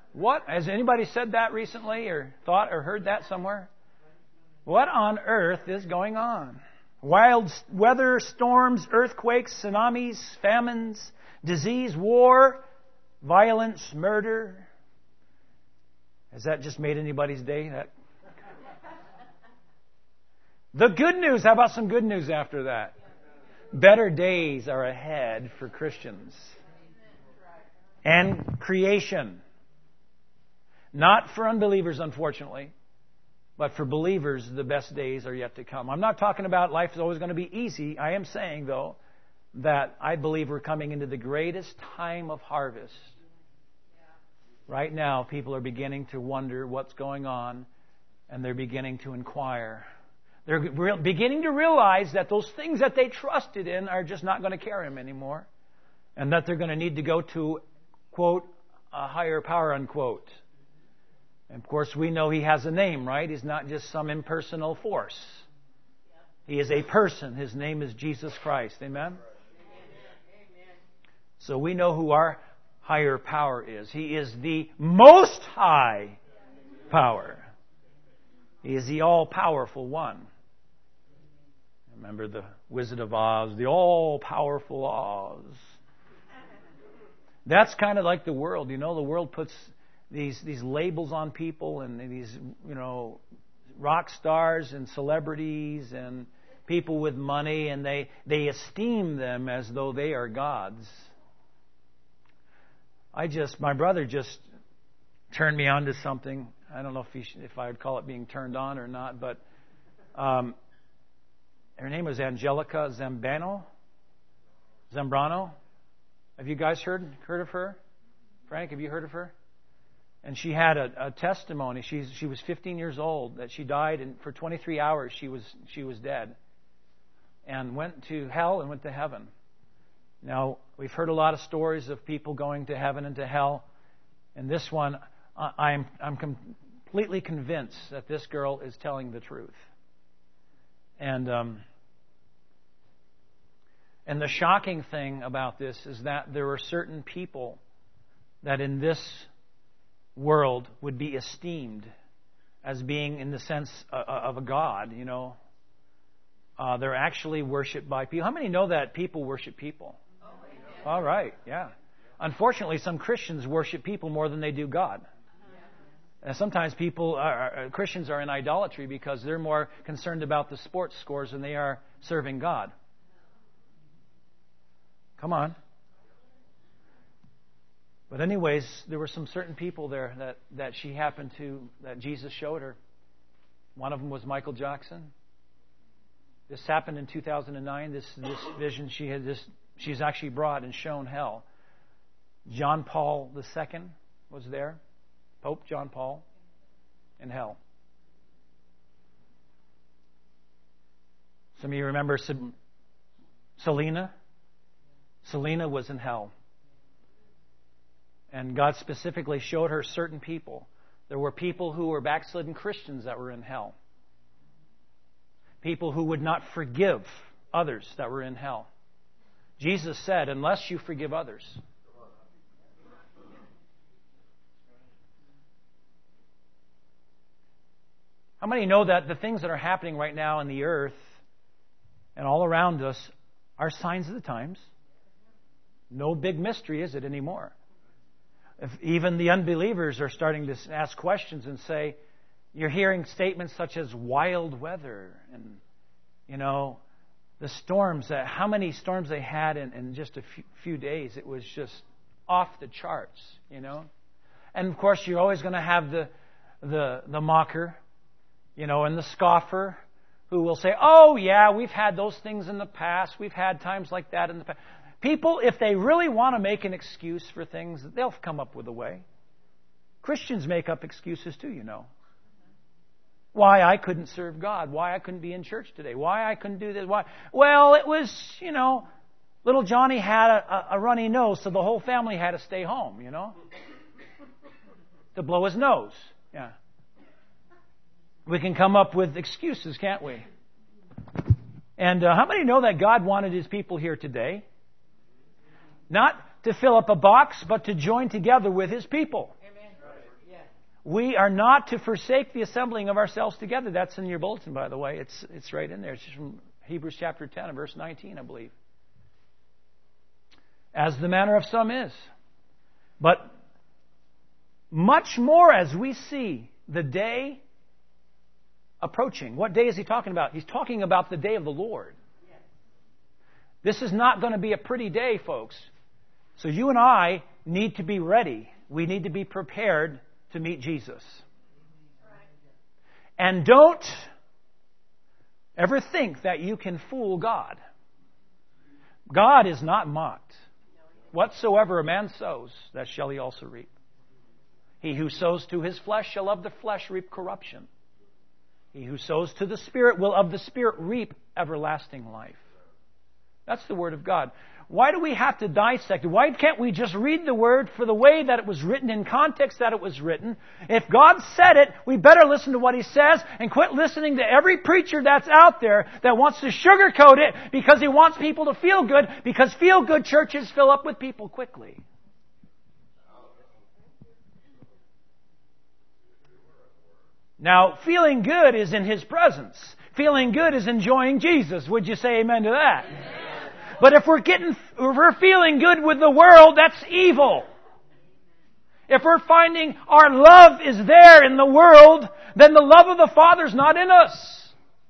What? Has anybody said that recently or thought or heard that somewhere? What on earth is going on? Wild weather, storms, earthquakes, tsunamis, famines, disease, war, violence, murder. Has that just made anybody's day? The good news. How about some good news after that? Better days are ahead for Christians. And creation. Not for unbelievers, unfortunately. But for believers, the best days are yet to come. I'm not talking about life is always going to be easy. I am saying, though, that I believe we're coming into the greatest time of harvest. Right now, people are beginning to wonder what's going on, and they're beginning to inquire. They're beginning to realize that those things that they trusted in are just not going to carry them anymore, and that they're going to need to go to, quote, a higher power, unquote. And of course, we know He has a name, right? He's not just some impersonal force. He is a person. His name is Jesus Christ. Amen? So we know who our higher power is. He is the most high power. He is the all-powerful one. Remember the Wizard of Oz, the all-powerful Oz. That's kind of like the world. You know, the world puts these labels on people, and these, rock stars and celebrities and people with money, and they esteem them as though they are gods. My brother just turned me on to something. I don't know if I would call it being turned on or not, but her name was Angelica Zambrano. Have you guys heard of her? Frank, have you heard of her? And she had a testimony. She was 15 years old, that she died, and for 23 hours she was dead, and went to hell and went to heaven. Now, we've heard a lot of stories of people going to heaven and to hell, and this one, I'm completely convinced that this girl is telling the truth. And the shocking thing about this is that there are certain people that in this world would be esteemed as being in the sense of a god, They're actually worshipped by people. How many know that people worship people? All right, yeah. Unfortunately, some Christians worship people more than they do God. And sometimes Christians are in idolatry because they're more concerned about the sports scores than they are serving God. Come on. But anyways, there were some certain people there that she happened to, that Jesus showed her. One of them was Michael Jackson. This happened in 2009. This vision she's actually brought and shown hell. John Paul II was there. Pope John Paul in hell. Some of you remember Selena. Selena was in hell. And God specifically showed her certain people. There were people who were backslidden Christians that were in hell. People who would not forgive others that were in hell. Jesus said, unless you forgive others. How many know that the things that are happening right now in the earth and all around us are signs of the times? No big mystery, is it, anymore? If even the unbelievers are starting to ask questions and say, you're hearing statements such as wild weather and, the storms, how many storms they had in just a few days. It was just off the charts, And of course, you're always going to have the mocker, and the scoffer who will say, oh yeah, we've had those things in the past. We've had times like that in the past. People, if they really want to make an excuse for things, they'll come up with a way. Christians make up excuses too, Why I couldn't serve God. Why I couldn't be in church today. Why I couldn't do this. Why? Well, it was, little Johnny had a runny nose, so the whole family had to stay home, to blow his nose. Yeah. We can come up with excuses, can't we? And how many know that God wanted His people here today? Not to fill up a box, but to join together with His people. Amen. We are not to forsake the assembling of ourselves together. That's in your bulletin, by the way. It's right in there. It's from Hebrews chapter 10 and verse 19, I believe. As the manner of some is. But much more as we see the day approaching. What day is he talking about? He's talking about the day of the Lord. This is not going to be a pretty day, folks. So you and I need to be ready. We need to be prepared to meet Jesus. And don't ever think that you can fool God. God is not mocked. Whatsoever a man sows, that shall he also reap. He who sows to his flesh shall of the flesh reap corruption. He who sows to the Spirit will of the Spirit reap everlasting life. That's the Word of God. Why do we have to dissect it? Why can't we just read the Word for the way that it was written, in context that it was written? If God said it, we better listen to what He says and quit listening to every preacher that's out there that wants to sugarcoat it because he wants people to feel good, because feel-good churches fill up with people quickly. Now, feeling good is in His presence. Feeling good is enjoying Jesus. Would you say amen to that? Amen. But if we're feeling good with the world, that's evil. If we're finding our love is there in the world, then the love of the Father's not in us.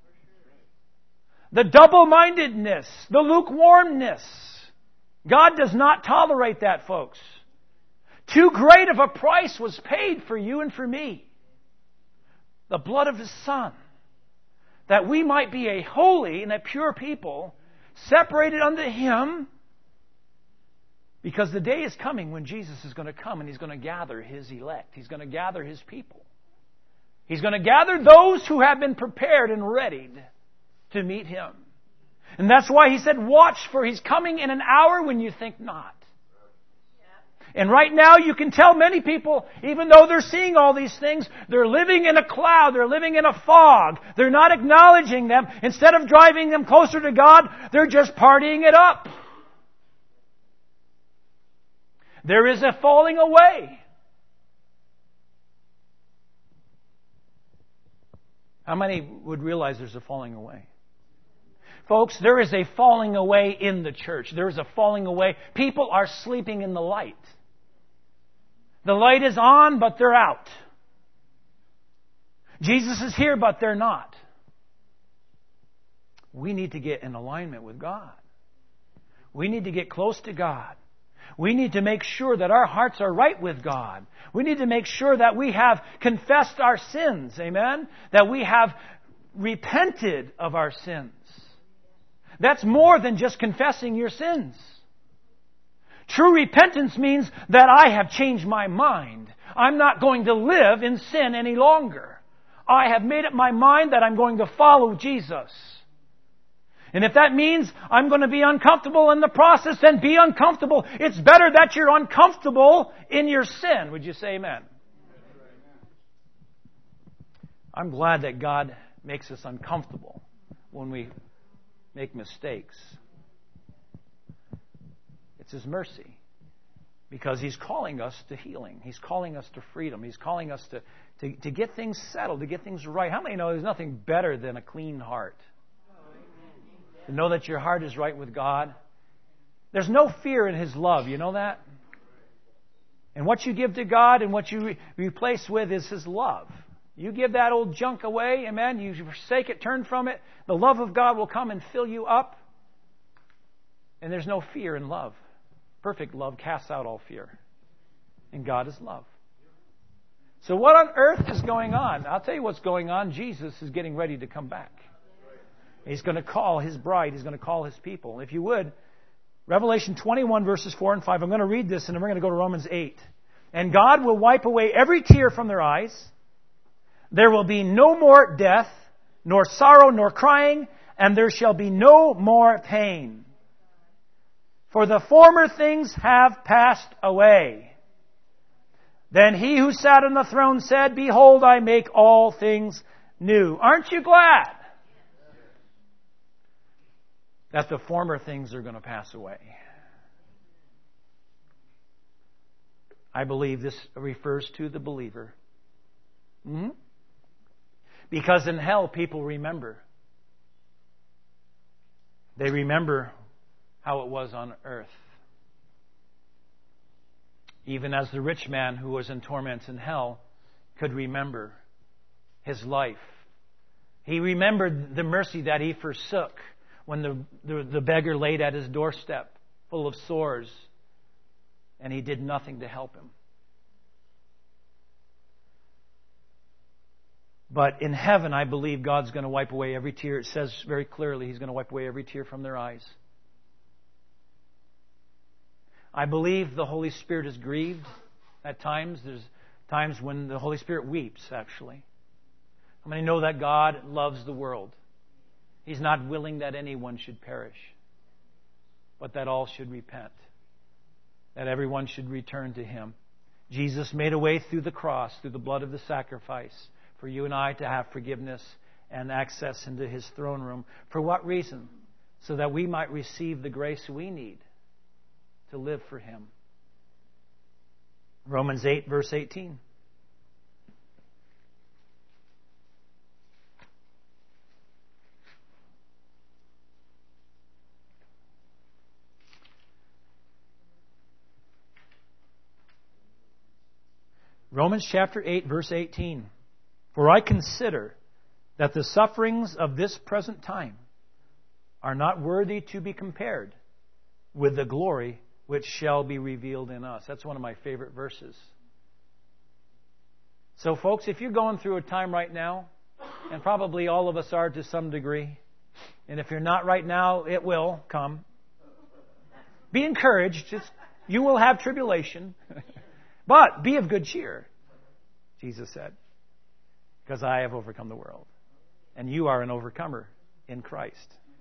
The double-mindedness, the lukewarmness. God does not tolerate that, folks. Too great of a price was paid for you and for me. The blood of His Son. That we might be a holy and a pure people, separated unto Him, because the day is coming when Jesus is going to come and He's going to gather His elect. He's going to gather His people. He's going to gather those who have been prepared and readied to meet Him. And that's why He said, watch, for He's coming in an hour when you think not. And right now you can tell many people, even though they're seeing all these things, they're living in a cloud, they're living in a fog. They're not acknowledging them. Instead of driving them closer to God, they're just partying it up. There is a falling away. How many would realize there's a falling away? Folks, there is a falling away in the church. There is a falling away. People are sleeping in the light. The light is on, but they're out. Jesus is here, but they're not. We need to get in alignment with God. We need to get close to God. We need to make sure that our hearts are right with God. We need to make sure that we have confessed our sins. Amen? That we have repented of our sins. That's more than just confessing your sins. True repentance means that I have changed my mind. I'm not going to live in sin any longer. I have made up my mind that I'm going to follow Jesus. And if that means I'm going to be uncomfortable in the process, then be uncomfortable. It's better that you're uncomfortable in your sin. Would you say amen? I'm glad that God makes us uncomfortable when we make mistakes. It's His mercy. Because He's calling us to healing. He's calling us to freedom. He's calling us to get things settled, to get things right. How many know there's nothing better than a clean heart? To know that your heart is right with God. There's no fear in His love. You know that? And what you give to God and what you replace with is His love. You give that old junk away, amen, you forsake it, turn from it, the love of God will come and fill you up. And there's no fear in love. Perfect love casts out all fear. And God is love. So what on earth is going on? I'll tell you what's going on. Jesus is getting ready to come back. He's going to call His bride. He's going to call His people. If you would, Revelation 21 verses 4 and 5. I'm going to read this and then we're going to go to Romans 8. And God will wipe away every tear from their eyes. There will be no more death, nor sorrow, nor crying, and there shall be no more pain. For the former things have passed away. Then He who sat on the throne said, Behold, I make all things new. Aren't you glad that the former things are going to pass away? I believe this refers to the believer. Mm-hmm. Because in hell, people remember. They remember how it was on earth. Even as the rich man who was in torments in hell could remember his life. He remembered the mercy that he forsook when the beggar laid at his doorstep full of sores and he did nothing to help him. But in heaven, I believe God's going to wipe away every tear. It says very clearly He's going to wipe away every tear from their eyes. I believe the Holy Spirit is grieved at times. There's times when the Holy Spirit weeps, actually. How many know that God loves the world? He's not willing that anyone should perish, but that all should repent, that everyone should return to Him. Jesus made a way through the cross, through the blood of the sacrifice, for you and I to have forgiveness and access into His throne room. For what reason? So that we might receive the grace we need to live for Him. Romans 8, verse 18. Romans chapter 8, verse 18. For I consider that the sufferings of this present time are not worthy to be compared with the glory which shall be revealed in us. That's one of my favorite verses. So, folks, if you're going through a time right now, and probably all of us are to some degree, and if you're not right now, it will come. Be encouraged. You will have tribulation. But be of good cheer, Jesus said, because I have overcome the world. And you are an overcomer in Christ.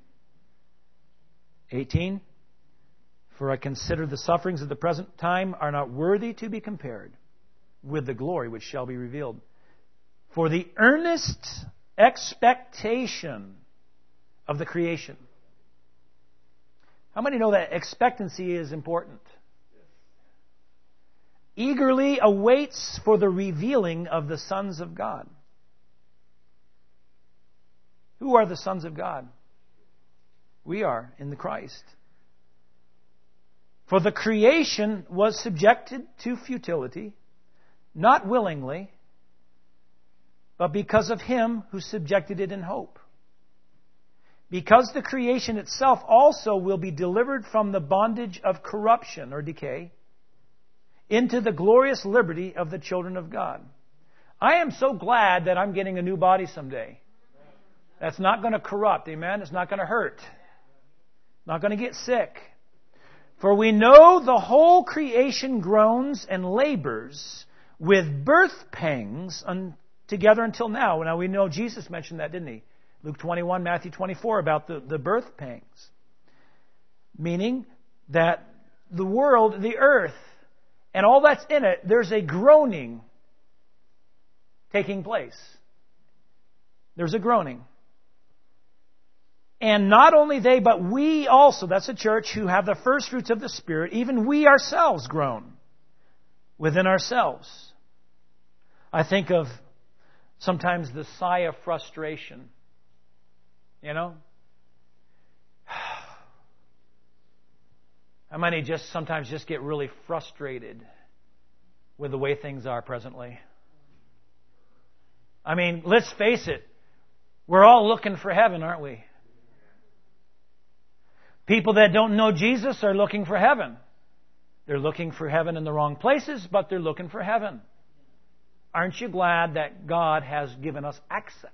18. For I consider the sufferings of the present time are not worthy to be compared with the glory which shall be revealed. For the earnest expectation of the creation. How many know that expectancy is important? Eagerly awaits for the revealing of the sons of God. Who are the sons of God? We are in the Christ. For the creation was subjected to futility, not willingly, but because of Him who subjected it in hope. Because the creation itself also will be delivered from the bondage of corruption or decay into the glorious liberty of the children of God. I am so glad that I'm getting a new body someday. That's not going to corrupt, amen? It's not going to hurt. Not going to get sick. For we know the whole creation groans and labors with birth pangs together until now. Now we know Jesus mentioned that, didn't He? Luke 21, Matthew 24, about the birth pangs. Meaning that the world, the earth, and all that's in it, there's a groaning taking place. There's a groaning. And not only they, but we also, that's a church who have the first fruits of the Spirit, even we ourselves groan within ourselves. I think of sometimes the sigh of frustration. You know? How many sometimes get really frustrated with the way things are presently? I mean, let's face it. We're all looking for heaven, aren't we? People that don't know Jesus are looking for heaven. They're looking for heaven in the wrong places, but they're looking for heaven. Aren't you glad that God has given us access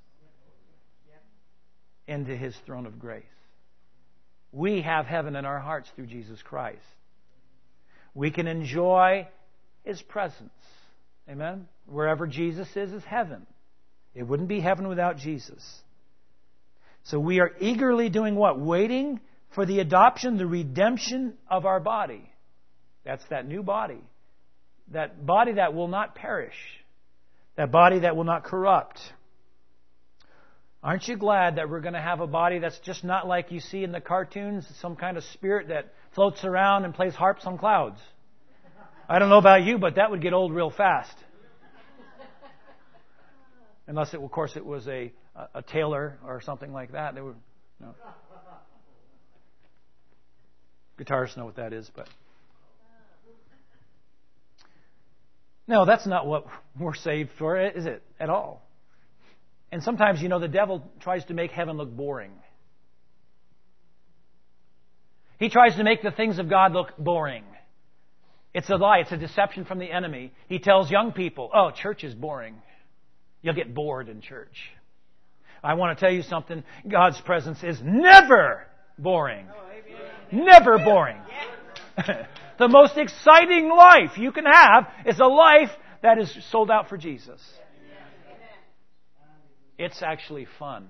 into His throne of grace? We have heaven in our hearts through Jesus Christ. We can enjoy His presence. Amen? Wherever Jesus is heaven. It wouldn't be heaven without Jesus. So we are eagerly doing what? Waiting for the adoption, the redemption of our body. That's that new body. That body that will not perish. That body that will not corrupt. Aren't you glad that we're going to have a body that's just not like you see in the cartoons, some kind of spirit that floats around and plays harps on clouds? I don't know about you, but that would get old real fast. Unless, of course, it was a tailor or something like that. They were, no. Guitarists know what that is, but... No, that's not what we're saved for, is it? At all. And sometimes, the devil tries to make heaven look boring. He tries to make the things of God look boring. It's a lie. It's a deception from the enemy. He tells young people, oh, church is boring. You'll get bored in church. I want to tell you something. God's presence is never boring. Never boring. The most exciting life you can have is a life that is sold out for Jesus. It's actually fun.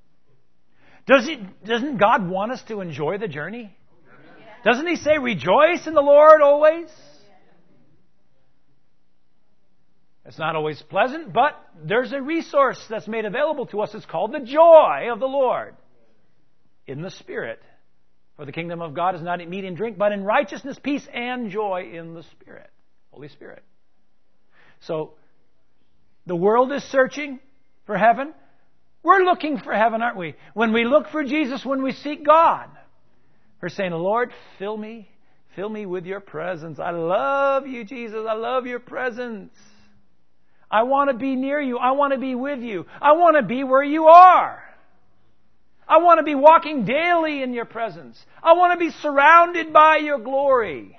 Doesn't God want us to enjoy the journey? Doesn't He say, rejoice in the Lord always? It's not always pleasant, but there's a resource that's made available to us. It's called the joy of the Lord in the Spirit. For the kingdom of God is not in meat and drink, but in righteousness, peace, and joy in the Spirit. Holy Spirit. So, the world is searching for heaven. We're looking for heaven, aren't we? When we look for Jesus, when we seek God, we're saying, Lord, fill me with your presence. I love you, Jesus. I love your presence. I want to be near you. I want to be with you. I want to be where you are. I want to be walking daily in your presence. I want to be surrounded by your glory.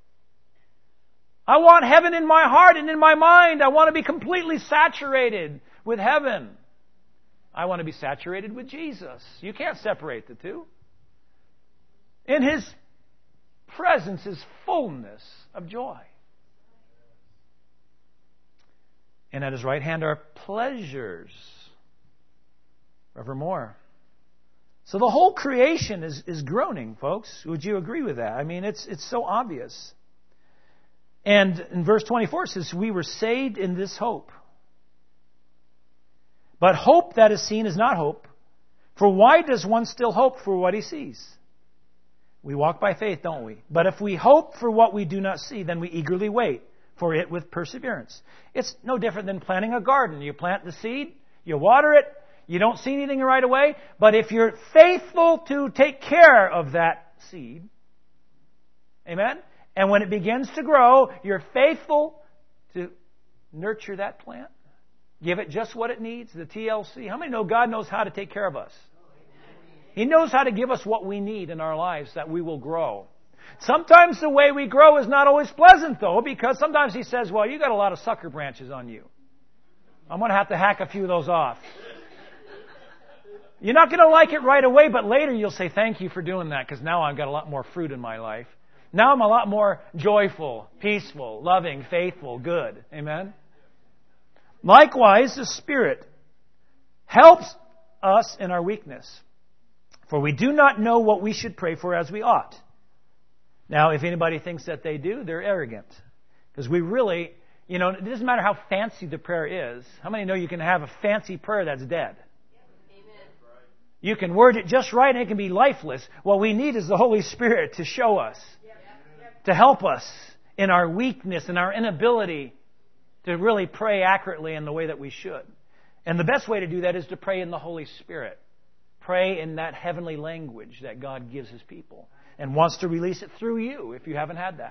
I want heaven in my heart and in my mind. I want to be completely saturated with heaven. I want to be saturated with Jesus. You can't separate the two. In His presence is fullness of joy. And at His right hand are pleasures forevermore. So the whole creation is groaning, folks. Would you agree with that? I mean, it's so obvious. And in verse 24 it says, we were saved in this hope. But hope that is seen is not hope. For why does one still hope for what he sees? We walk by faith, don't we? But if we hope for what we do not see, then we eagerly wait for it with perseverance. It's no different than planting a garden. You plant the seed, you water it, you don't see anything right away, but if you're faithful to take care of that seed, amen? And when it begins to grow, you're faithful to nurture that plant. Give it just what it needs, the TLC. How many know God knows how to take care of us? He knows how to give us what we need in our lives that we will grow. Sometimes the way we grow is not always pleasant, though, because sometimes He says, well, you got a lot of sucker branches on you. I'm going to have to hack a few of those off. You're not going to like it right away, but later you'll say, thank you for doing that, because now I've got a lot more fruit in my life. Now I'm a lot more joyful, peaceful, loving, faithful, good. Amen? Likewise, the Spirit helps us in our weakness. For we do not know what we should pray for as we ought. Now, if anybody thinks that they do, they're arrogant. Because we really, it doesn't matter how fancy the prayer is. How many know you can have a fancy prayer that's dead? You can word it just right and it can be lifeless. What we need is the Holy Spirit to show us, to help us in our weakness and our inability to really pray accurately in the way that we should. And the best way to do that is to pray in the Holy Spirit. Pray in that heavenly language that God gives His people and wants to release it through you if you haven't had that.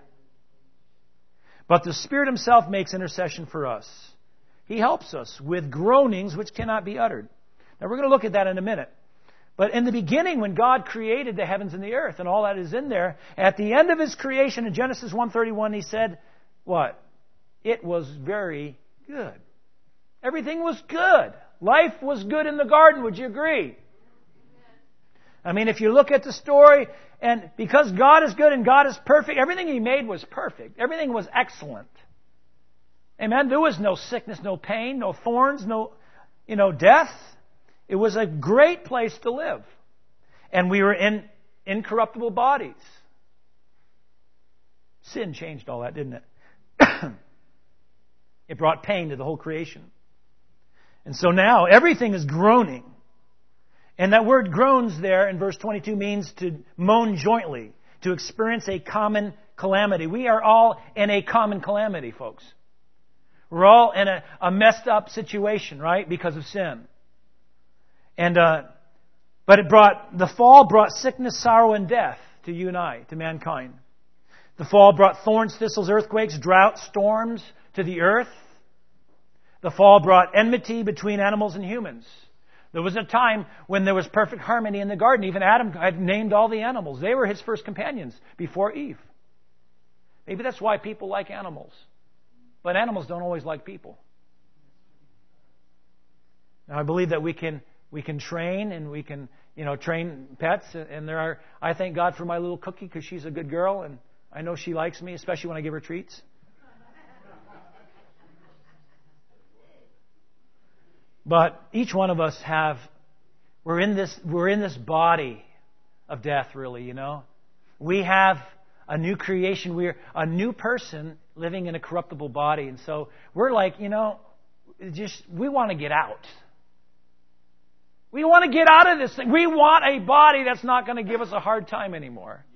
But the Spirit Himself makes intercession for us. He helps us with groanings which cannot be uttered. Now we're going to look at that in a minute. But in the beginning, when God created the heavens and the earth and all that is in there, at the end of His creation in Genesis 1:31, He said, what? It was very good. Everything was good. Life was good in the garden. Would you agree? I mean, if you look at the story, and because God is good and God is perfect, everything He made was perfect. Everything was excellent. Amen? There was no sickness, no pain, no thorns, no, death. It was a great place to live. And we were in incorruptible bodies. Sin changed all that, didn't it? It brought pain to the whole creation. And so now everything is groaning. And that word groans there in verse 22 means to moan jointly, to experience a common calamity. We are all in a common calamity, folks. We're all in a messed up situation, right? Because of sin. And but the fall brought sickness, sorrow, and death to you and I, to mankind. The fall brought thorns, thistles, earthquakes, drought, storms to the earth. The fall brought enmity between animals and humans. There was a time when there was perfect harmony in the garden. Even Adam had named all the animals. They were his first companions before Eve. Maybe that's why people like animals. But animals don't always like people. Now, I believe that we can train, and we can, train pets. And I thank God for my little Cookie, because she's a good girl, and I know she likes me, especially when I give her treats. But each one of us we're in this body of death, really, We have a new creation. We're a new person living in a corruptible body. And so we're like, we want to get out. We want to get out of this thing. We want a body that's not going to give us a hard time anymore.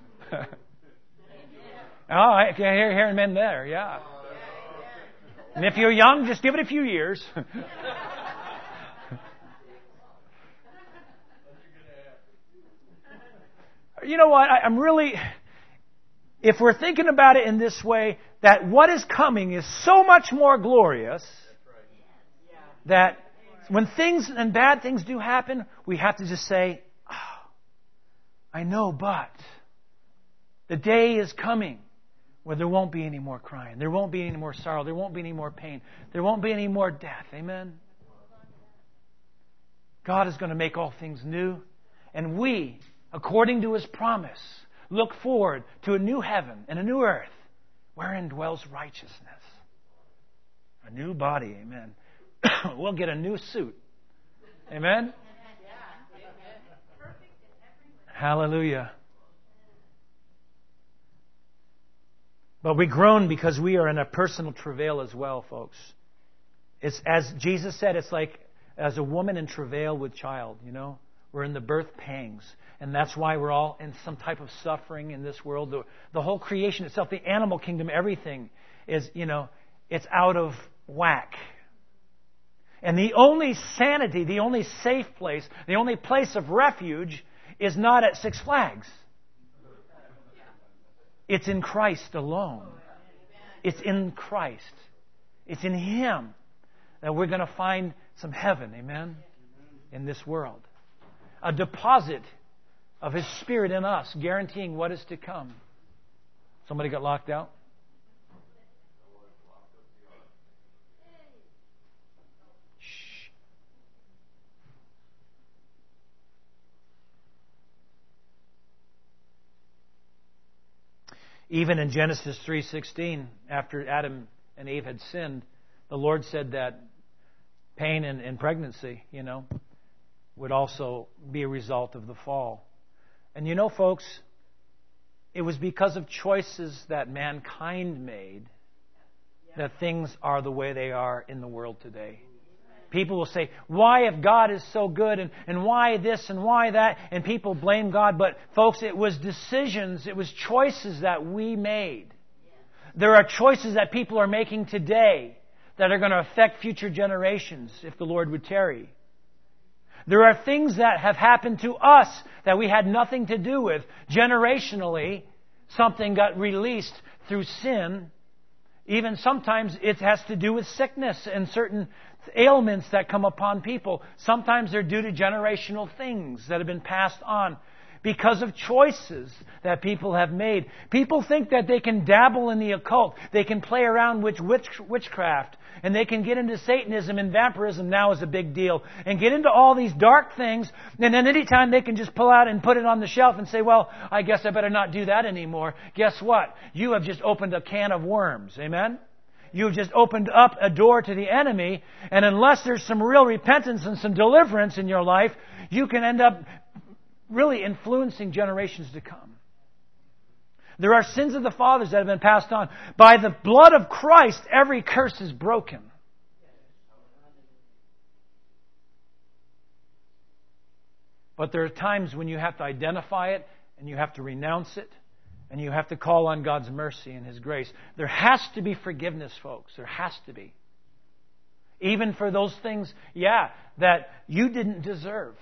I can hear men there, yeah. And if you're young, just give it a few years. You know what? I'm really, if we're thinking about it in this way, that what is coming is so much more glorious that when things and bad things do happen, we have to just say, I know, but the day is coming where there won't be any more crying. There won't be any more sorrow. There won't be any more pain. There won't be any more death. Amen? God is going to make all things new. And we, according to His promise, look forward to a new heaven and a new earth wherein dwells righteousness. A new body. Amen. We'll get a new suit. Amen? Hallelujah. But we groan because we are in a personal travail as well, folks. It's, as Jesus said, it's like as a woman in travail with child, We're in the birth pangs. And that's why we're all in some type of suffering in this world. The whole creation itself, the animal kingdom, everything is, it's out of whack. And the only sanity, the only safe place, the only place of refuge is not at Six Flags. It's in Christ alone. It's in Christ. It's in Him that we're going to find some heaven, amen, in this world. A deposit of His Spirit in us, guaranteeing what is to come. Somebody got locked out? Shh. Even in Genesis 3:16, after Adam and Eve had sinned, the Lord said that pain and pregnancy, would also be a result of the fall. And folks, it was because of choices that mankind made that things are the way they are in the world today. People will say, why, if God is so good, and why this and why that, and people blame God. But folks, it was decisions, it was choices that we made. There are choices that people are making today that are going to affect future generations if the Lord would tarry. There are things that have happened to us that we had nothing to do with. Generationally, something got released through sin. Even sometimes it has to do with sickness and certain ailments that come upon people. Sometimes they're due to generational things that have been passed on because of choices that people have made. People think that they can dabble in the occult. They can play around with witchcraft. And they can get into Satanism, and vampirism now is a big deal. And get into all these dark things. And then anytime they can just pull out and put it on the shelf and say, well, I guess I better not do that anymore. Guess what? You have just opened a can of worms. Amen? You've just opened up a door to the enemy. And unless there's some real repentance and some deliverance in your life, you can end up really influencing generations to come. There are sins of the fathers that have been passed on. By the blood of Christ, every curse is broken. But there are times when you have to identify it and you have to renounce it And you have to call on God's mercy and His grace. There has to be forgiveness, folks. There has to be. Even for those things, that you didn't deserve.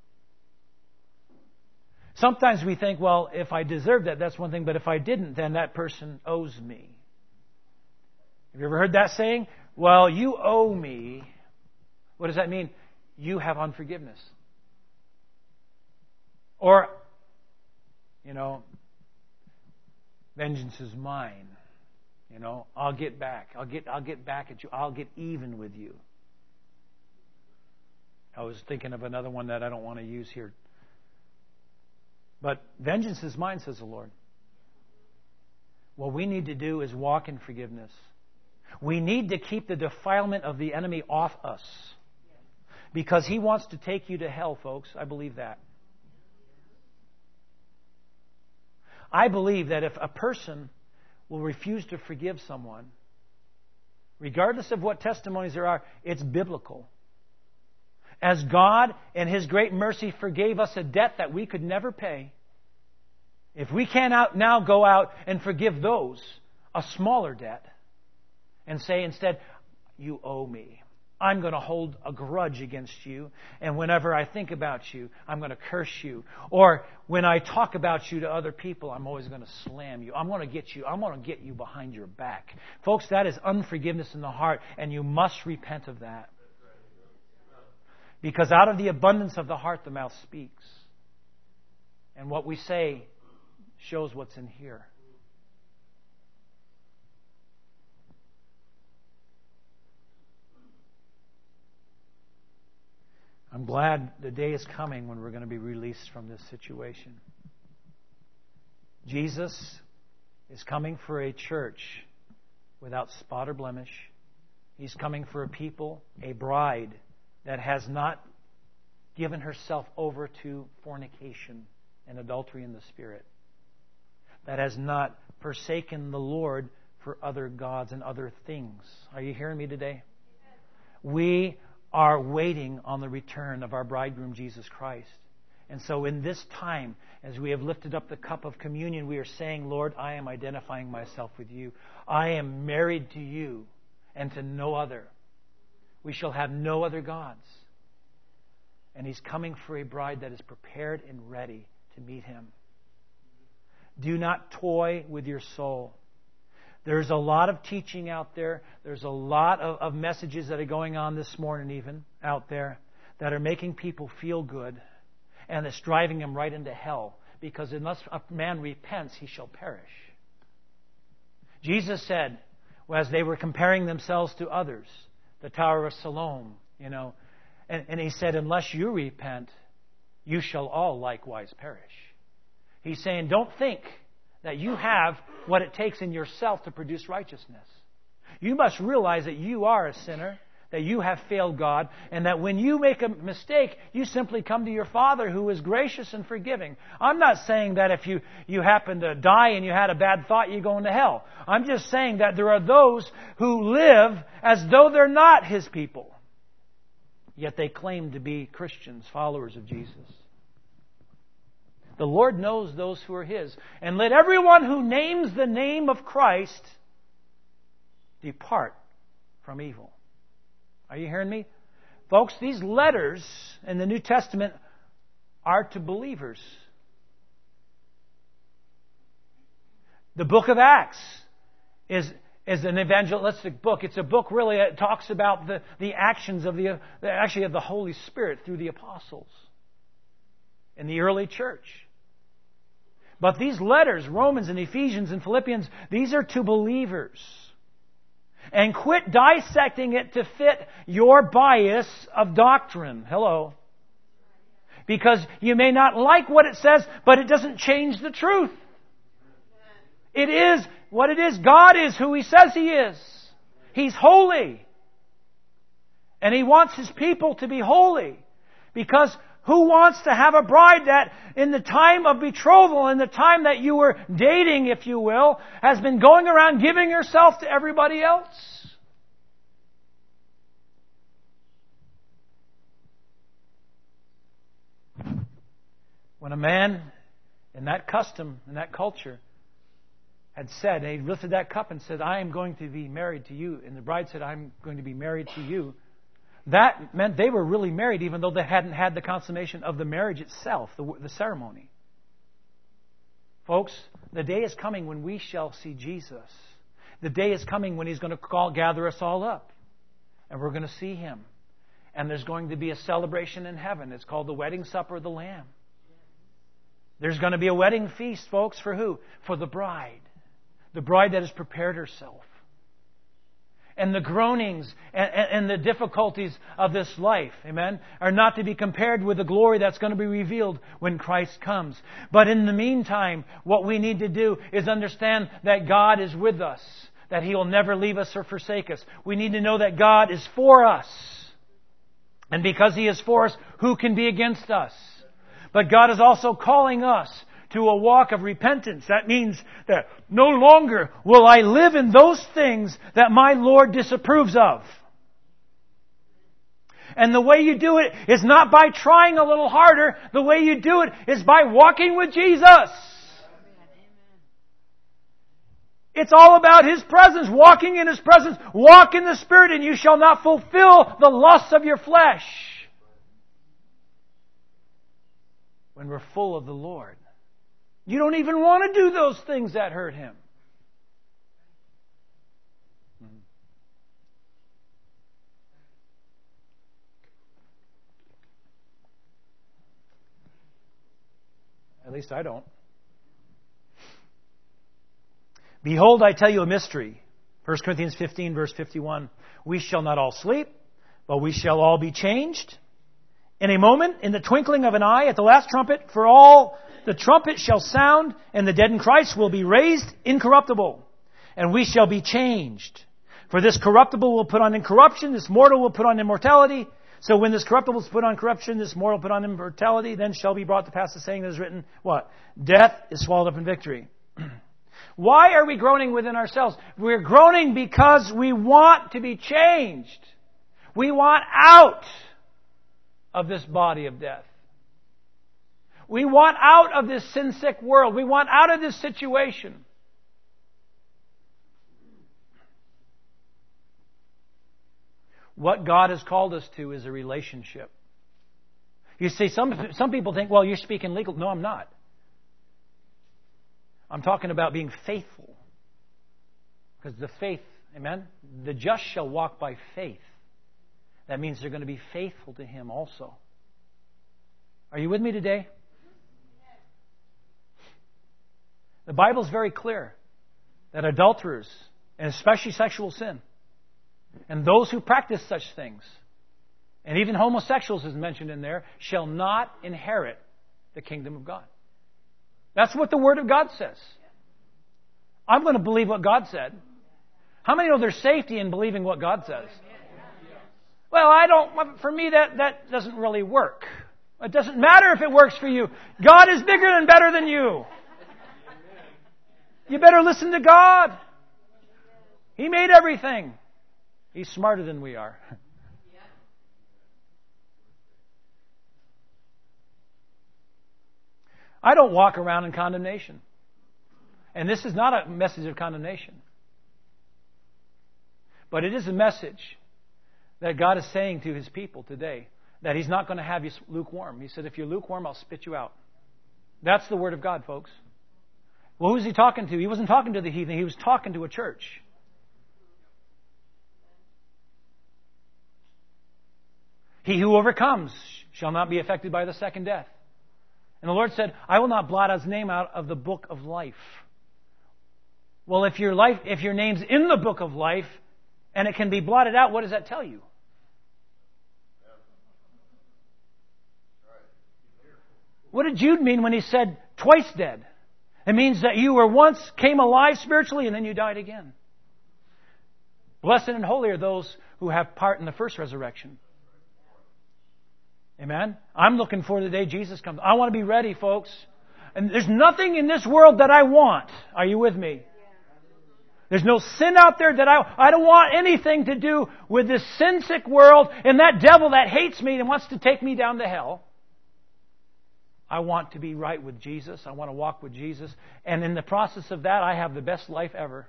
Sometimes we think, well, if I deserved that, that's one thing. But if I didn't, then that person owes me. Have you ever heard that saying? Well, you owe me. What does that mean? You have unforgiveness. Or, vengeance is mine. I'll get back. I'll get back at you. I'll get even with you. I was thinking of another one that I don't want to use here. But vengeance is mine, says the Lord. What we need to do is walk in forgiveness. We need to keep the defilement of the enemy off us. Because he wants to take you to hell, folks. I believe that. I believe that if a person will refuse to forgive someone, regardless of what testimonies there are, it's biblical. As God in His great mercy forgave us a debt that we could never pay, if we can now go out and forgive those, a smaller debt, and say instead, you owe me. I'm going to hold a grudge against you, and whenever I think about you, I'm going to curse you. Or when I talk about you to other people, I'm always going to slam you. I'm going to get you behind your back. Folks, that is unforgiveness in the heart, and you must repent of that. Because out of the abundance of the heart, the mouth speaks. And what we say shows what's in here. I'm glad the day is coming when we're going to be released from this situation. Jesus is coming for a church without spot or blemish. He's coming for a people, a bride that has not given herself over to fornication and adultery in the spirit. That has not forsaken the Lord for other gods and other things. Are you hearing me today? We are waiting on the return of our bridegroom, Jesus Christ. And so in this time, as we have lifted up the cup of communion, we are saying, Lord, I am identifying myself with you. I am married to you and to no other. We shall have no other gods. And He's coming for a bride that is prepared and ready to meet Him. Do not toy with your soul. There's a lot of teaching out there. There's a lot of messages that are going on this morning even out there that are making people feel good. And it's driving them right into hell. Because unless a man repents, he shall perish. Jesus said, as they were comparing themselves to others, the Tower of Siloam, and He said, unless you repent, you shall all likewise perish. He's saying, don't think that you have what it takes in yourself to produce righteousness. You must realize that you are a sinner, that you have failed God, and that when you make a mistake, you simply come to your Father who is gracious and forgiving. I'm not saying that if you happen to die and you had a bad thought, you're going to hell. I'm just saying that there are those who live as though they're not His people, yet they claim to be Christians, followers of Jesus. The Lord knows those who are His. And let everyone who names the name of Christ depart from evil. Are you hearing me? Folks, these letters in the New Testament are to believers. The book of Acts is an evangelistic book. It's a book really that talks about the actions of the Holy Spirit through the apostles in the early church. But these letters, Romans and Ephesians and Philippians, these are to believers. And quit dissecting it to fit your bias of doctrine. Hello. Because you may not like what it says, but it doesn't change the truth. It is what it is. God is who He says He is. He's holy. And He wants His people to be holy. Because who wants to have a bride that in the time of betrothal, in the time that you were dating, if you will, has been going around giving herself to everybody else? When a man in that custom, in that culture, had said, and he lifted that cup and said, I am going to be married to you. And the bride said, I'm going to be married to you. That meant they were really married, even though they hadn't had the consummation of the marriage itself, the ceremony. Folks, the day is coming when we shall see Jesus. The day is coming when He's going to gather us all up. And we're going to see Him. And there's going to be a celebration in heaven. It's called the wedding supper of the Lamb. There's going to be a wedding feast, folks, for who? For the bride. The bride that has prepared herself. And the groanings and the difficulties of this life, amen, are not to be compared with the glory that's going to be revealed when Christ comes. But in the meantime, what we need to do is understand that God is with us, that He will never leave us or forsake us. We need to know that God is for us. And because He is for us, who can be against us? But God is also calling us to a walk of repentance. That means that no longer will I live in those things that my Lord disapproves of. And the way you do it is not by trying a little harder. The way you do it is by walking with Jesus. It's all about His presence, walking in His presence. Walk in the Spirit and you shall not fulfill the lusts of your flesh. When we're full of the Lord. You don't even want to do those things that hurt Him. At least I don't. Behold, I tell you a mystery. 1 Corinthians 15, verse 51. We shall not all sleep, but we shall all be changed. In a moment, in the twinkling of an eye, at the last trumpet, for all the trumpet shall sound, and the dead in Christ will be raised incorruptible, and we shall be changed. For this corruptible will put on incorruption, this mortal will put on immortality. So when this corruptible is put on corruption, this mortal put on immortality, then shall be brought to pass the saying that is written, what? Death is swallowed up in victory. Why are we groaning within ourselves? We're groaning because we want to be changed. We want out of this body of death. We want out of this sin-sick world. We want out of this situation. What God has called us to is a relationship. You see, some people think, well, you're speaking legal. No, I'm not. I'm talking about being faithful. Because the faith, amen? The just shall walk by faith. That means they're going to be faithful to Him also. Are you with me today? The Bible is very clear that adulterers, and especially sexual sin, and those who practice such things, and even homosexuals is mentioned in there, shall not inherit the kingdom of God. That's what the Word of God says. I'm going to believe what God said. How many know there's safety in believing what God says? Well, for me that doesn't really work. It doesn't matter if it works for you. God is bigger and better than you. You better listen to God. He made everything. He's smarter than we are. I don't walk around in condemnation. And this is not a message of condemnation. But it is a message that God is saying to His people today, that He's not going to have you lukewarm. He said, if you're lukewarm, I'll spit you out. That's the Word of God, folks. Well, who's He talking to? He wasn't talking to the heathen. He was talking to a church. He who overcomes shall not be affected by the second death. And the Lord said, I will not blot His name out of the book of life. Well, if your name's in the book of life and it can be blotted out, what does that tell you? What did Jude mean when he said twice dead? It means that you came alive spiritually and then you died again. Blessed and holy are those who have part in the first resurrection. Amen? I'm looking for the day Jesus comes. I want to be ready, folks. And there's nothing in this world that I want. Are you with me? There's no sin out there that I don't want anything to do with this sin-sick world and that devil that hates me and wants to take me down to hell. I want to be right with Jesus. I want to walk with Jesus. And in the process of that, I have the best life ever.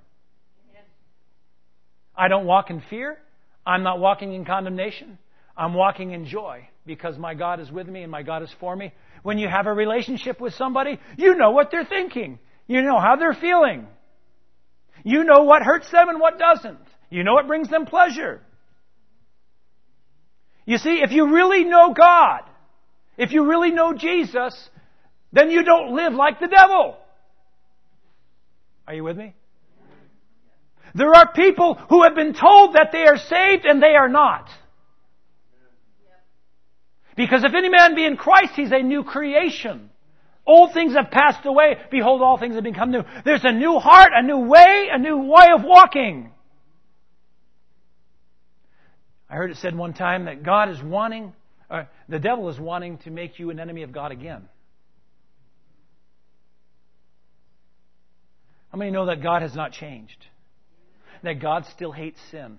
I don't walk in fear. I'm not walking in condemnation. I'm walking in joy because my God is with me and my God is for me. When you have a relationship with somebody, you know what they're thinking. You know how they're feeling. You know what hurts them and what doesn't. You know what brings them pleasure. You see, if you really know God, if you really know Jesus, then you don't live like the devil. Are you with me? There are people who have been told that they are saved and they are not. Because if any man be in Christ, he's a new creation. Old things have passed away. Behold, all things have become new. There's a new heart, a new way of walking. I heard it said one time that the devil is wanting to make you an enemy of God again. How many know that God has not changed? That God still hates sin?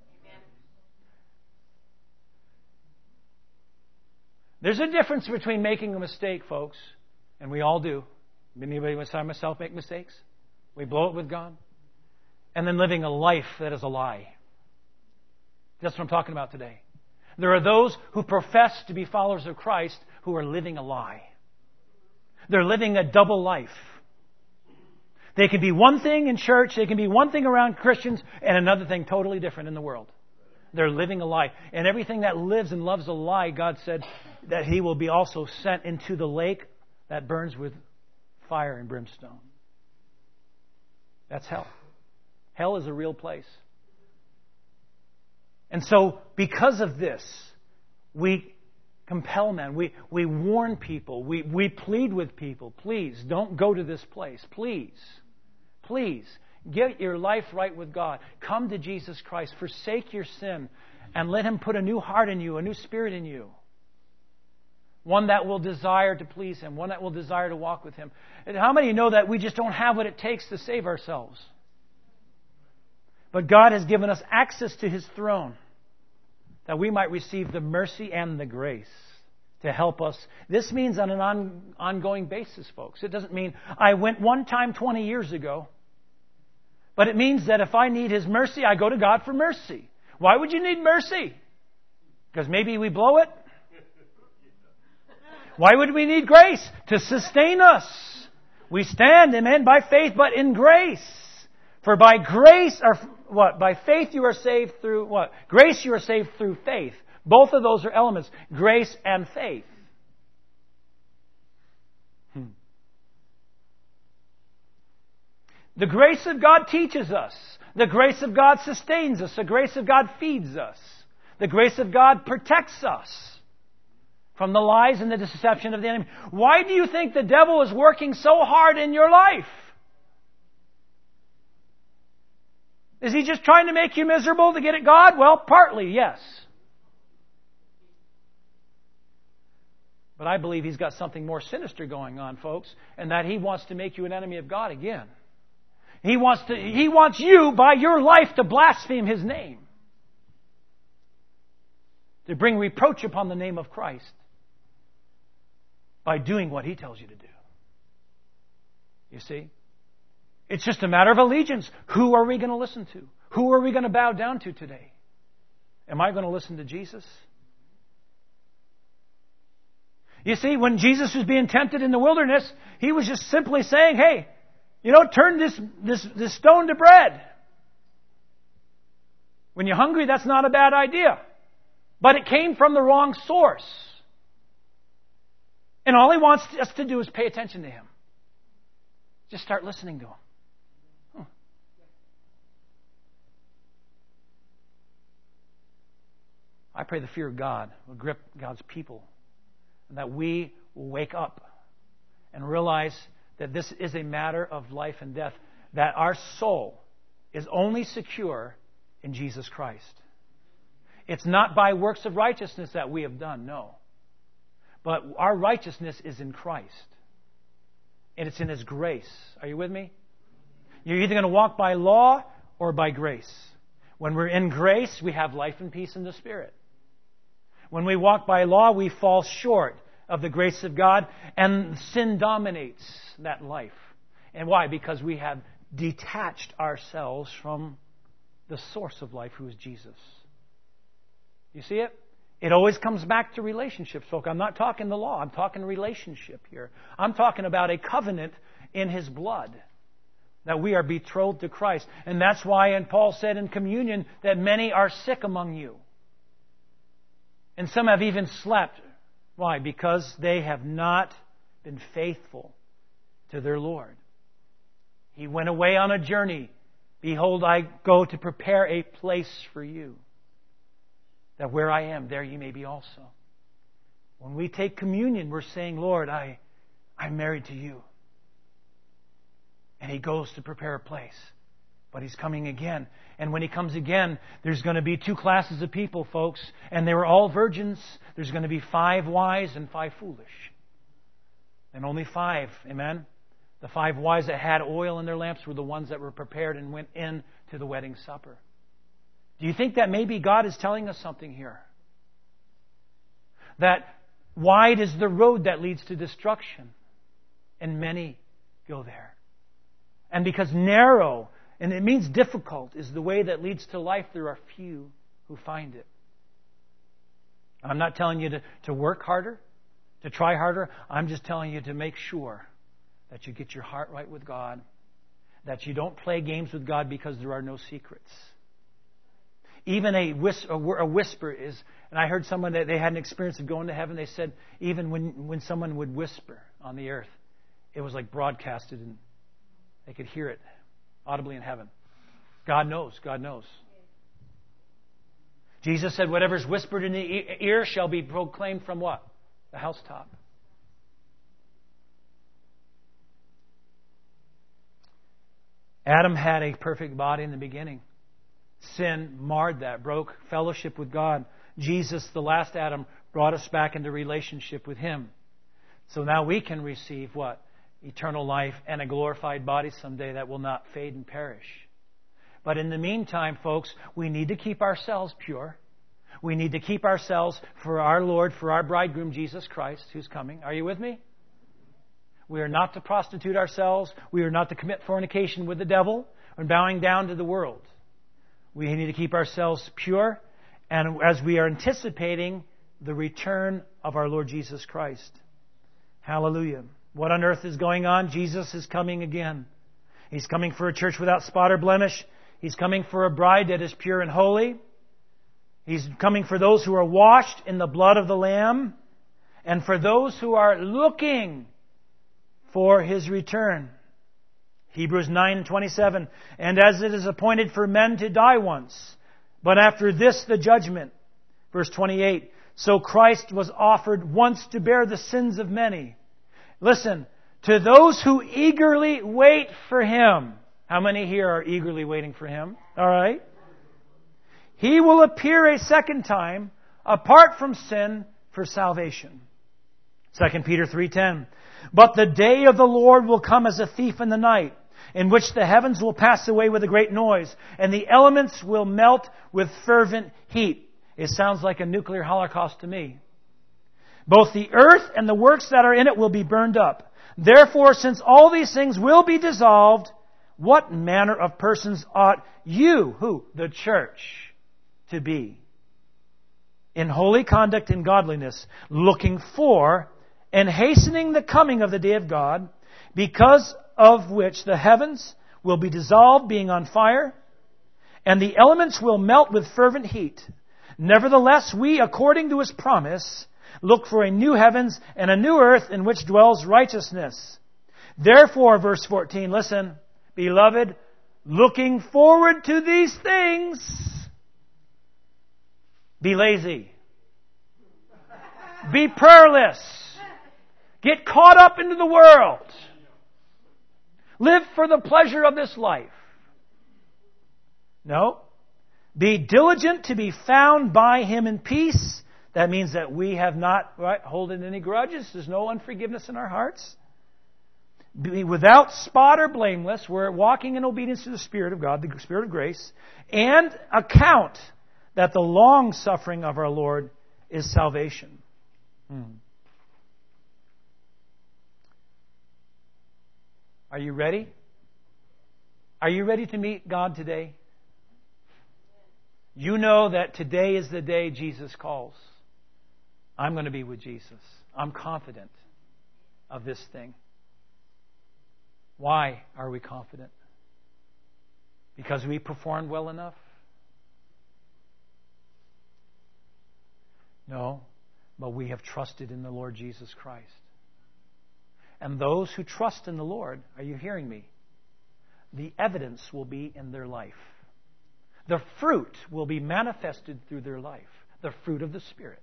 There's a difference between making a mistake, folks, and we all do. Anybody besides myself make mistakes? We blow it with God. And then living a life that is a lie. That's what I'm talking about today. There are those who profess to be followers of Christ who are living a lie. They're living a double life. They can be one thing in church, they can be one thing around Christians, and another thing totally different in the world. They're living a lie. And everything that lives and loves a lie, God said that He will be also sent into the lake that burns with fire and brimstone. That's hell. Hell is a real place. And so, because of this, we compel men. We warn people. We plead with people. Please, don't go to this place. Please. Please, get your life right with God. Come to Jesus Christ. Forsake your sin. And let Him put a new heart in you, a new spirit in you. One that will desire to please Him. One that will desire to walk with Him. And how many know that we just don't have what it takes to save ourselves? But God has given us access to His throne that we might receive the mercy and the grace to help us. This means on an ongoing basis, folks. It doesn't mean I went one time 20 years ago. But it means that if I need His mercy, I go to God for mercy. Why would you need mercy? Because maybe we blow it? Why would we need grace? To sustain us. We stand, amen, by faith, but in grace. For by grace, or what? By faith you are saved through what? Grace you are saved through faith. Both of those are elements. Grace and faith. The grace of God teaches us. The grace of God sustains us. The grace of God feeds us. The grace of God protects us from the lies and the deception of the enemy. Why do you think the devil is working so hard in your life? Is he just trying to make you miserable to get at God? Well, partly, yes. But I believe he's got something more sinister going on, folks, and that he wants to make you an enemy of God again. He wants you, by your life, to blaspheme His name. To bring reproach upon the name of Christ. By doing what He tells you to do. You see? It's just a matter of allegiance. Who are we going to listen to? Who are we going to bow down to today? Am I going to listen to Jesus? You see, when Jesus was being tempted in the wilderness, He was just simply saying, hey, turn this stone to bread. When you're hungry, that's not a bad idea. But it came from the wrong source. And all He wants us to do is pay attention to Him. Just start listening to Him. I pray the fear of God will grip God's people, and that we will wake up and realize that this is a matter of life and death, that our soul is only secure in Jesus Christ. It's not by works of righteousness that we have done, no. But our righteousness is in Christ. And it's in His grace. Are you with me? You're either going to walk by law or by grace. When we're in grace, we have life and peace in the Spirit. When we walk by law, we fall short of the grace of God, and sin dominates that life. And why? Because we have detached ourselves from the source of life, who is Jesus. You see it? It always comes back to relationships, folks. I'm not talking the law. I'm talking relationship here. I'm talking about a covenant in His blood, that we are betrothed to Christ. And that's why, and Paul said in communion, that many are sick among you. And some have even slept. Why? Because they have not been faithful to their Lord. He went away on a journey. Behold, I go to prepare a place for you, that where I am, there you may be also. When we take communion, we're saying, Lord, I'm married to you. And He goes to prepare a place. But He's coming again. And when He comes again, there's going to be 2 classes of people, folks. And they were all virgins. There's going to be 5 wise and 5 foolish. And only 5, amen? The 5 wise that had oil in their lamps were the ones that were prepared and went in to the wedding supper. Do you think that maybe God is telling us something here? That wide is the road that leads to destruction, and many go there. And because narrow, and it means difficult, is the way that leads to life, there are few who find it. I'm not telling you to work harder, to try harder. I'm just telling you to make sure that you get your heart right with God, that you don't play games with God because there are no secrets. Even a whisper is, and I heard someone that they had an experience of going to heaven. They said even when someone would whisper on the earth, it was like broadcasted and they could hear it audibly in heaven. God knows. God knows. Jesus said, whatever is whispered in the ear shall be proclaimed from what? The housetop. Adam had a perfect body in the beginning. Sin marred that, broke fellowship with God. Jesus, the last Adam, brought us back into relationship with Him. So now we can receive what? Eternal life and a glorified body someday that will not fade and perish. But in the meantime, folks, we need to keep ourselves pure. We need to keep ourselves for our Lord, for our bridegroom, Jesus Christ, who's coming. Are you with me? We are not to prostitute ourselves. We are not to commit fornication with the devil or bowing down to the world. We need to keep ourselves pure, and as we are anticipating the return of our Lord Jesus Christ. Hallelujah. What on earth is going on? Jesus is coming again. He's coming for a church without spot or blemish. He's coming for a bride that is pure and holy. He's coming for those who are washed in the blood of the Lamb, and for those who are looking for His return. Hebrews 9:27, and as it is appointed for men to die once, but after this the judgment. Verse 28, so Christ was offered once to bear the sins of many. Listen, to those who eagerly wait for Him. How many here are eagerly waiting for Him? All right. He will appear a second time, apart from sin, for salvation. 2 Peter 3:10. But the day of the Lord will come as a thief in the night, in which the heavens will pass away with a great noise, and the elements will melt with fervent heat. It sounds like a nuclear holocaust to me. Both the earth and the works that are in it will be burned up. Therefore, since all these things will be dissolved, what manner of persons ought you, who? The church, to be? In holy conduct and godliness, looking for and hastening the coming of the day of God, because of which the heavens will be dissolved, being on fire, and the elements will melt with fervent heat. Nevertheless, we, according to His promise, look for a new heavens and a new earth in which dwells righteousness. Therefore, verse 14, listen, beloved, looking forward to these things, be lazy. Be prayerless. Get caught up into the world. Live for the pleasure of this life. No. Be diligent to be found by Him in peace. That means that we have not holding any grudges. There's no unforgiveness in our hearts. Be without spot or blameless. We're walking in obedience to the Spirit of God, the Spirit of grace. And account that the long suffering of our Lord is salvation. Are you ready? Are you ready to meet God today? You know that today is the day Jesus calls. I'm going to be with Jesus. I'm confident of this thing. Why are we confident? Because we performed well enough? No, but we have trusted in the Lord Jesus Christ. And those who trust in the Lord, are you hearing me? The evidence will be in their life. The fruit will be manifested through their life. The fruit of the Spirit.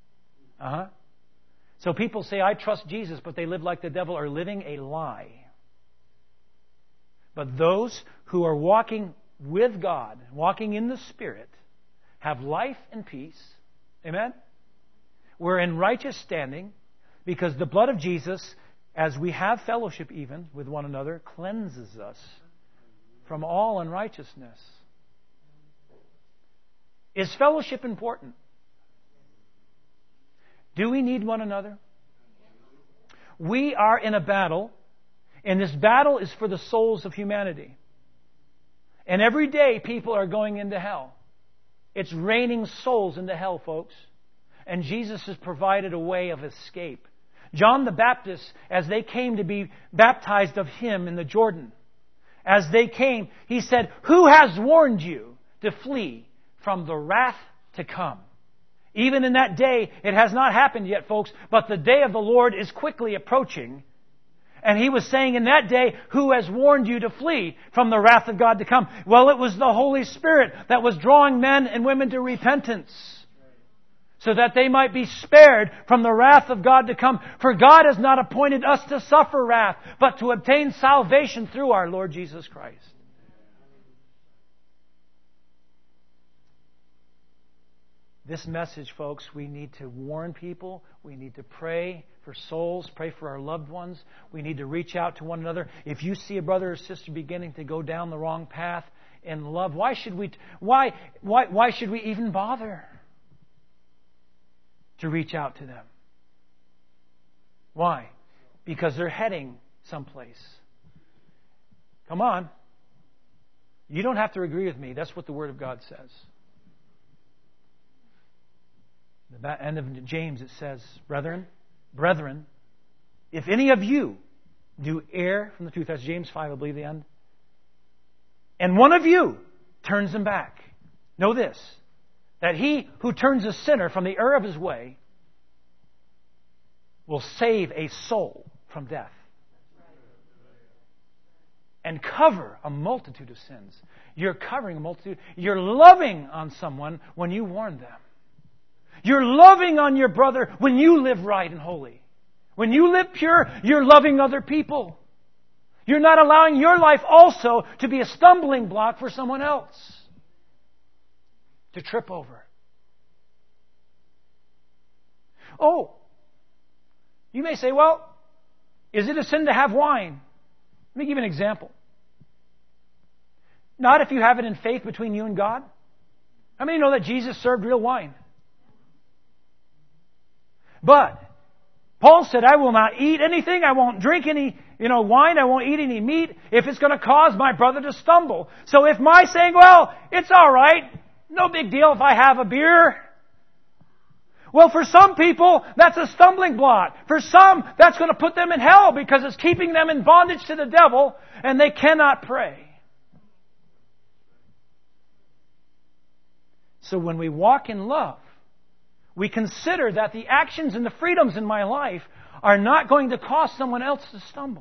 So people say, I trust Jesus, but they live like the devil, are living a lie. But those who are walking with God, walking in the Spirit, have life and peace. Amen? We're in righteous standing because the blood of Jesus, as we have fellowship even with one another, cleanses us from all unrighteousness. Is fellowship important? Do we need one another? We are in a battle, and this battle is for the souls of humanity. And every day people are going into hell. It's raining souls into hell, folks. And Jesus has provided a way of escape. John the Baptist, as they came to be baptized of him in the Jordan, as they came, he said, who has warned you to flee from the wrath to come? Even in that day, it has not happened yet, folks, but the day of the Lord is quickly approaching. And he was saying in that day, who has warned you to flee from the wrath of God to come? Well, it was the Holy Spirit that was drawing men and women to repentance, so that they might be spared from the wrath of God to come. For God has not appointed us to suffer wrath, but to obtain salvation through our Lord Jesus Christ. This message, folks, we need to warn people. We need to pray for souls, pray for our loved ones. We need to reach out to one another. If you see a brother or sister beginning to go down the wrong path in love, why should we even bother to reach out to them? Why? Because they're heading someplace. Come on. You don't have to agree with me. That's what the Word of God says. The end of James, it says, Brethren, if any of you do err from the truth, that's James 5, I believe, the end, and one of you turns him back, know this, that he who turns a sinner from the error of his way will save a soul from death and cover a multitude of sins. You're covering a multitude. You're loving on someone when you warn them. You're loving on your brother when you live right and holy. When you live pure, you're loving other people. You're not allowing your life also to be a stumbling block for someone else to trip over. Oh, you may say, well, is it a sin to have wine? Let me give you an example. Not if you have it in faith between you and God. How many know that Jesus served real wine? But Paul said, I will not eat anything. I won't drink any, wine. I won't eat any meat if it's going to cause my brother to stumble. So if my saying, well, it's all right, no big deal if I have a beer. Well, for some people, that's a stumbling block. For some, that's going to put them in hell because it's keeping them in bondage to the devil and they cannot pray. So when we walk in love, we consider that the actions and the freedoms in my life are not going to cause someone else to stumble.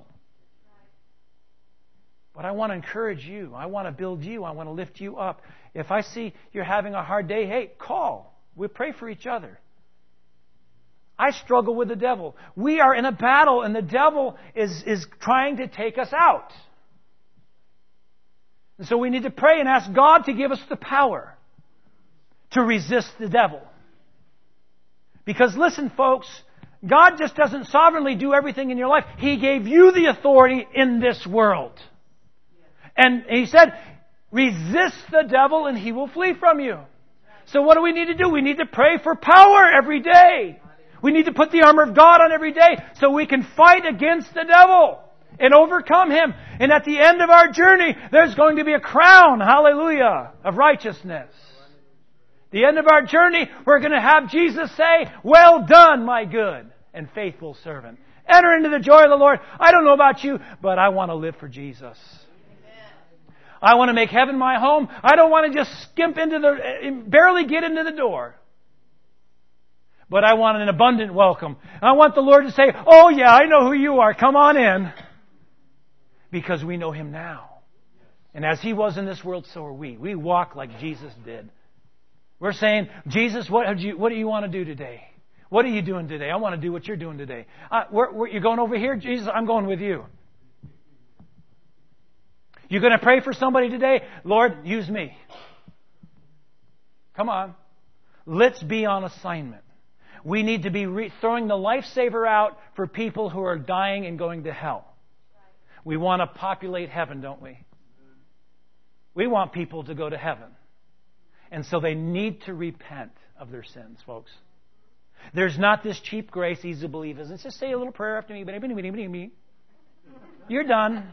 But I want to encourage you. I want to build you. I want to lift you up. If I see you're having a hard day, hey, call. We pray for each other. I struggle with the devil. We are in a battle and the devil is trying to take us out. And so we need to pray and ask God to give us the power to resist the devil. Because listen, folks, God just doesn't sovereignly do everything in your life. He gave you the authority in this world. And He said, resist the devil and he will flee from you. So what do we need to do? We need to pray for power every day. We need to put the armor of God on every day so we can fight against the devil. and overcome him. And at the end of our journey, there's going to be a crown, hallelujah, of righteousness. The end of our journey, we're going to have Jesus say, "Well done, my good and faithful servant. Enter into the joy of the Lord." I don't know about you, but I want to live for Jesus. I want to make heaven my home. I don't want to just barely get into the door. But I want an abundant welcome. I want the Lord to say, "Oh yeah, I know who you are. Come on in." Because we know Him now. And as He was in this world, so are we. We walk like Jesus did. We're saying, "Jesus, what do you want to do today? What are you doing today? I want to do what you're doing today. You're going over here? Jesus, I'm going with you. You're going to pray for somebody today? Lord, use me." Come on. Let's be on assignment. We need to be throwing the lifesaver out for people who are dying and going to hell. We want to populate heaven, don't we? We want people to go to heaven. And so they need to repent of their sins, folks. There's not this cheap grace, easy to believe. It's just say a little prayer after me. You're done.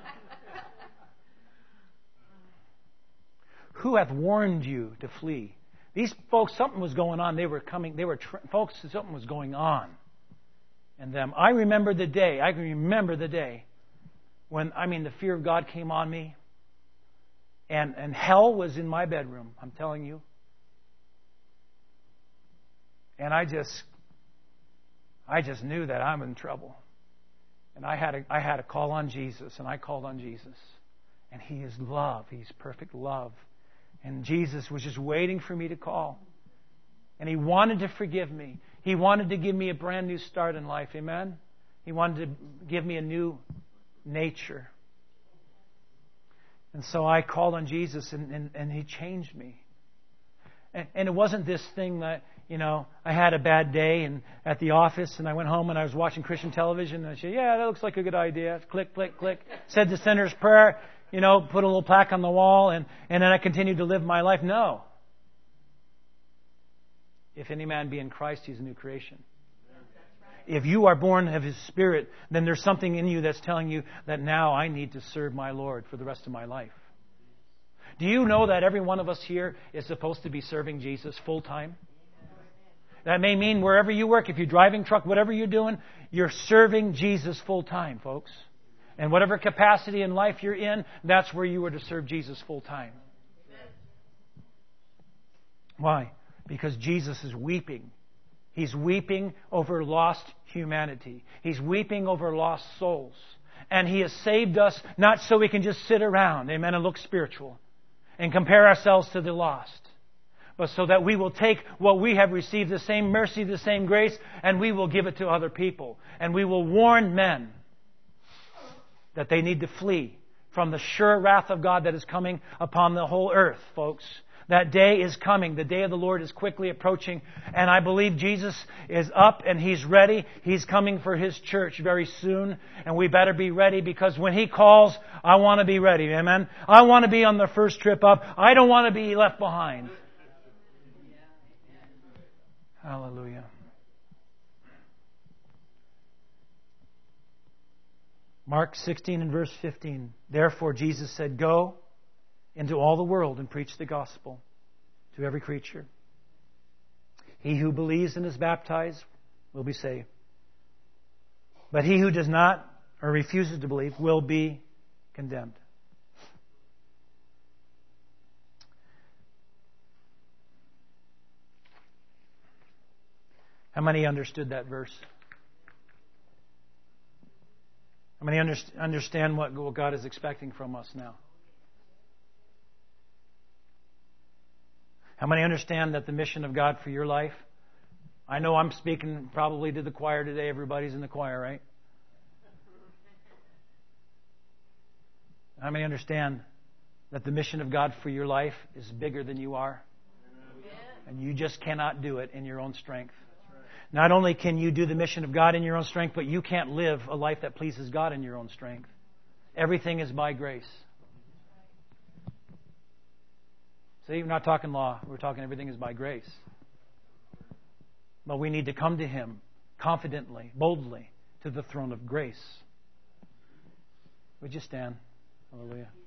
Who hath warned you to flee? These folks, something was going on. Folks, something was going on in them. I remember the day when, the fear of God came on me. And hell was in my bedroom, I'm telling you. And I just knew that I'm in trouble. And I had to call on Jesus, and I called on Jesus. And He is love. He's perfect love. And Jesus was just waiting for me to call. And He wanted to forgive me. He wanted to give me a brand new start in life. Amen? He wanted to give me a new nature. And so I called on Jesus, and He changed me. And it wasn't this thing that, I had a bad day at the office, and I went home and I was watching Christian television, and I said, "Yeah, that looks like a good idea." Click, click, click. Said the sinner's prayer, put a little plaque on the wall, and then I continued to live my life. No. If any man be in Christ, he's a new creation. If you are born of His Spirit, then there's something in you that's telling you that now I need to serve my Lord for the rest of my life. Do you know that every one of us here is supposed to be serving Jesus full time? That may mean wherever you work, if you're driving truck, whatever you're doing, you're serving Jesus full time, folks. And whatever capacity in life you're in, that's where you are to serve Jesus full time. Why? Because Jesus is weeping. He's weeping over lost humanity. He's weeping over lost souls. And He has saved us not so we can just sit around, amen, and look spiritual and compare ourselves to the lost, but so that we will take what we have received, the same mercy, the same grace, and we will give it to other people. And we will warn men that they need to flee from the sure wrath of God that is coming upon the whole earth, folks. That day is coming. The day of the Lord is quickly approaching. And I believe Jesus is up and He's ready. He's coming for His church very soon. And we better be ready, because when He calls, I want to be ready. Amen? I want to be on the first trip up. I don't want to be left behind. Hallelujah. Mark 16 and verse 15. Therefore Jesus said, "Go into all the world and preach the gospel to every creature. He who believes and is baptized will be saved. But he who does not or refuses to believe will be condemned." How many understood that verse? How many understand what God is expecting from us now? How many understand that the mission of God for your life? I know I'm speaking probably to the choir today. Everybody's in the choir, right? How many understand that the mission of God for your life is bigger than you are? And you just cannot do it in your own strength. Not only can you do the mission of God in your own strength, but you can't live a life that pleases God in your own strength. Everything is by grace. See, we're not talking law. We're talking everything is by grace. But we need to come to Him confidently, boldly, to the throne of grace. Would you stand? Hallelujah.